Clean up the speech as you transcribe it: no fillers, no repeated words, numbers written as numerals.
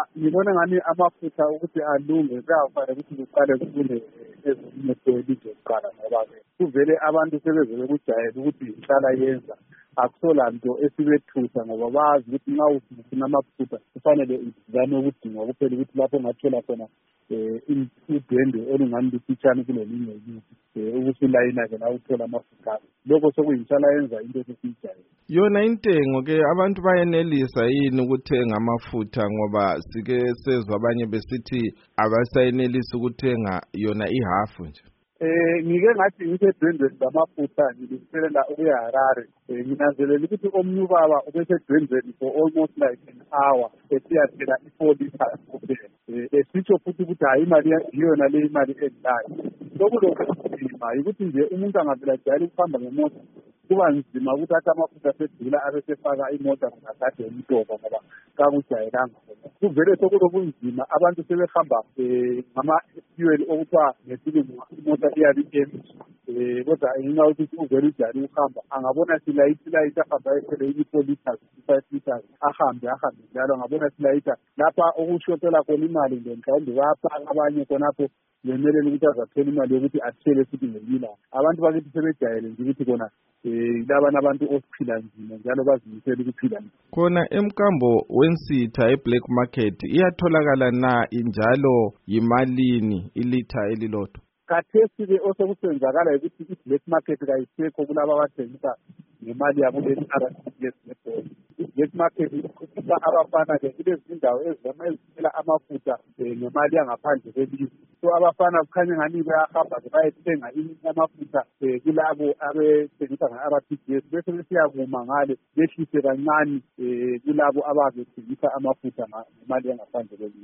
ngibona ngani amafutha ukuthi alunge kuyafanele ukuthi kuqale kufune ezinye kwelizwe kuqala ngoba-ke kuvele abantu sebevele kujayele ukuthi ihlala yenza akusola nto esibethusa ngoba bazi ukuthi nxa ufuna amafutha kufanele uzame ukudingwa kuphela ukuthi lapho ungathola khona udwendwe olungani lufitshane kulelinye ilizwe ukusulayina-ke la uthola amafutha lokho sokuyinhlala yenza into esesiyijayele. Yona intengo-ke abantu bayenelisa yini ukuthenga amafutha ngoba sike sezwa abanye besithi abasayenelisi ukuthenga yona ihafu nje? Ngike ngathi ngisedwendweni zamafutha ngiliselela ukuya Harare. Nginanzelela ukuthi omunye ubaba ubesedwendweni for almost like an hour esiyathela i-4 liters kuphela. Esitsho futhi ukuthi hayi imali yiyona le imali endayo. Sokulokuzima yikuthi nje umuntu angavela jayele ukuhamba ngemoto kuba nzima ukuthi athi amafutha asedula abesefaka imota ngakade emtoba ngoba kakujayelanga. Kuvele sokulobunzima abantu sebehamba ngama-fuel okuthiwa ngesilungu imota iyabe empty. Kodwa ngenxa yokuthi uvele ujayele ukuhamba angabona silayitha ahamba ethele 4 liters 5 liters ahambe njalo angabona silayitha lapha okushotela khona imali nje mhlawumbe bayapaka abanye khonapho bemelele ukuthi azathola imali yokuthi athele futhi ngemila. Abantu bakithi sebejayele nje ukuthi khona labana abantu osiphila nzima njalo bazimisela ukuphila nzima. Khona emkambo wensitha e-black market iyatholakala na injalo yimalini ilitha elilodwa? Khathesi-ke osokusenzakala ukuthi i-black market kayisekho kulaba abathengisa ngemali yabo le-RTGS nebholo. I-black market ikhupha abafana-ke kulezi indawo ezithela amafutha ngemali yangaphandle kwelizwe. So abafana kukhanya ngani bayahamba-ke bayethenga amafutha kulabo abethengisa nge-RTGS bese besiyakuma ngale behlise kancane kulabo ababethengisa amafutha ngemali yangaphandle kwelizwe.